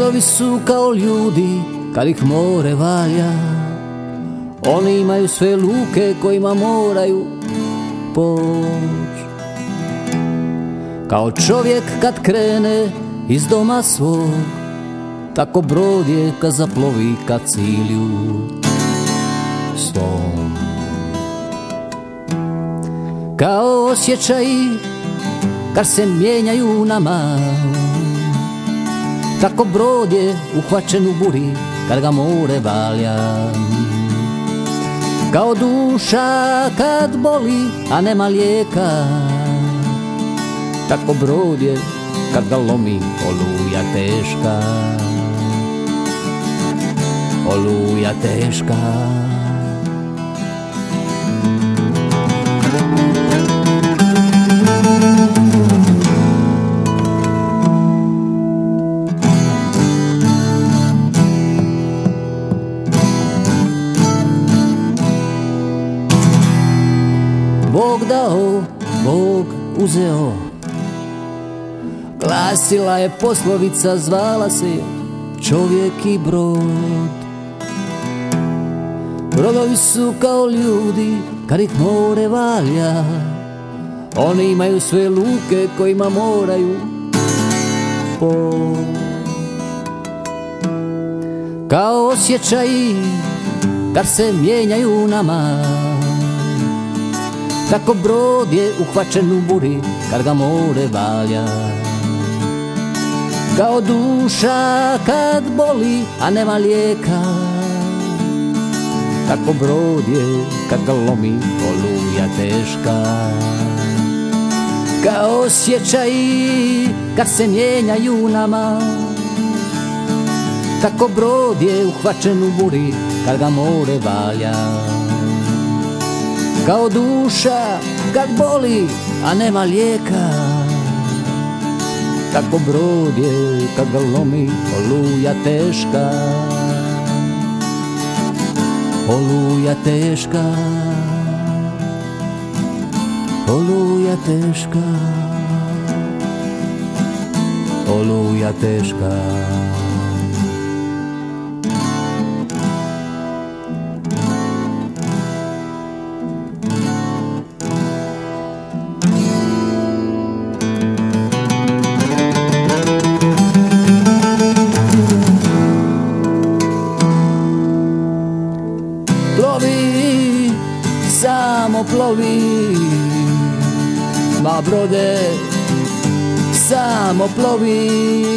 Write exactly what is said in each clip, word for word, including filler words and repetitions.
Brodovi su kao ljudi kad ih more valja, oni imaju sve luke kojima moraju poć. Kao čovjek kad krene iz doma svog, tako brod je kad zaplovi ka cilju svom. Kao osjećaji kad se mijenjaju nama, tako brod je uhvaćen u buri kad ga more valja. Kao duša kad boli, a nema lijeka, tako brod je kad ga lomi oluja teška. Oluja teška. Bog dao, Bog uzeo, glasila je poslovica, zvala se čovjek i brod. Brodovi su kao ljudi kad ih more valja, oni imaju sve luke kojima moraju poć. Kao osjećaji kad se mijenjaju nama, tako brod je uhvaćen u buri kad ga more valja. Kao duša kad boli, a nema lijeka, tako brod je kad ga lomi oluja teška. Kao osjećaji kad se mijenjaju nama, tako brod je uhvaćen u buri kad ga more valja. Kao duša kad boli, a nema lijeka, tako brod je kad ga lomi oluja teška. Oluja teška, oluja teška, oluja teška. Plovi, samo plovi, ma brode, samo plovi.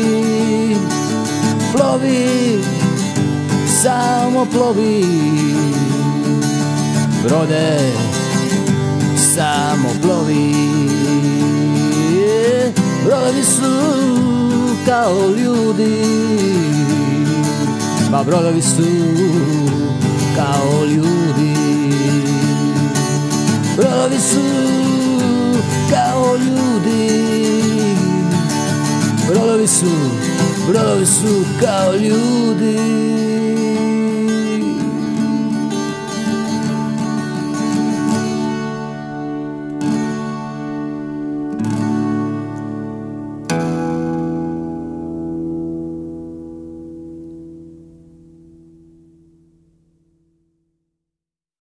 Plovi, samo plovi, brode, samo plovi. Brodovi su kao ljudi, ma brodovi su kao ljudi. Brodovi su kao ljudi, brodovi su, brodovi su kao ljudi.